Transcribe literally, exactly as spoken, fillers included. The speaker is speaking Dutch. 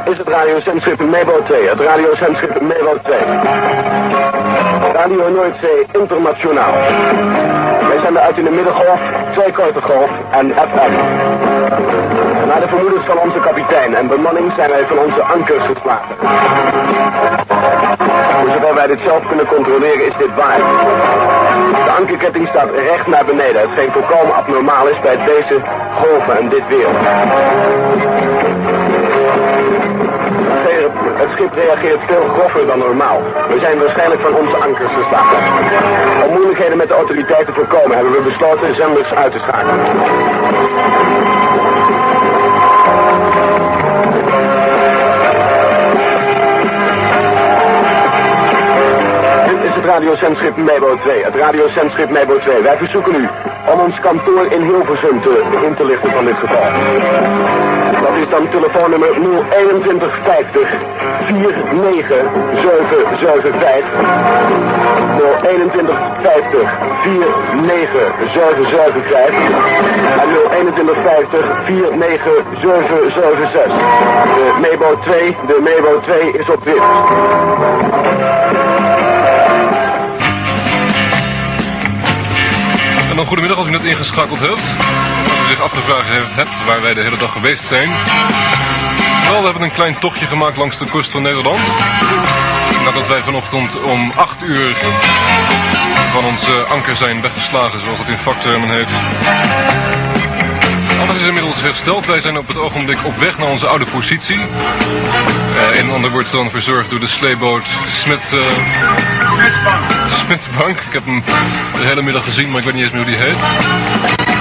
is het radiozendschip Mebo twee, het radiozendschip Mebo twee. Radio Noordzee Internationaal. Wij zenden uit in de middengolf, twee korte golf en F M. Naar de vermoedens van onze kapitein en bemanning zijn wij van onze ankers geslagen. Voor zover wij dit zelf kunnen controleren is dit waar. De ankerketting staat recht naar beneden, hetgeen volkomen abnormaal is bij deze golven en dit weer. Het schip reageert veel groffer dan normaal. We zijn waarschijnlijk van onze ankers geslagen. Om moeilijkheden met de autoriteiten te voorkomen hebben we besloten zenders uit te schakelen. Dit is het radiozendschip Mebo twee, het radiozendschip Mebo twee. Wij verzoeken u om ons kantoor in Hilversum te, in te lichten van dit geval. Dat is dan telefoonnummer nul eenentwintig vijftig vier negen zeven zeven vijf. nul eenentwintig vijftig vier negen zeven zeven vijf en nul eenentwintig vijftig vier negen zeven zeven zes. De Mebo twee, de Mebo twee is op drift. En dan goedemiddag als u net ingeschakeld hebt. Als u zich afgevraagd hebt waar wij de hele dag geweest zijn. Wel, we hebben een klein tochtje gemaakt langs de kust van Nederland. Nadat wij vanochtend om acht uur van ons anker zijn weggeslagen, zoals het in vaktermen heet. Alles is inmiddels hersteld. Wij zijn op het ogenblik op weg naar onze oude positie. Uh, een en ander wordt dan verzorgd door de sleeboot Smit... Uh, Smitsbank. Smitsbank. Ik heb hem de hele middag gezien, maar ik weet niet eens meer hoe die heet.